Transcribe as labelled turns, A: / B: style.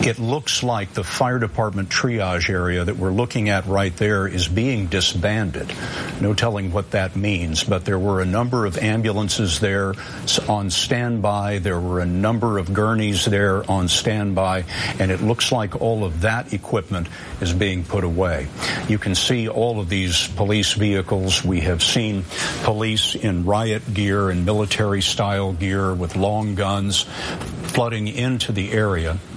A: It looks like the fire department triage area that we're looking at right there is being disbanded. No telling what that means, but there were a number of ambulances there on standby. There were a number of gurneys there on standby, and it looks like all of that equipment is being put away. You can see all of these police vehicles. We have seen police in riot gear and military-style gear with long guns flooding into the area.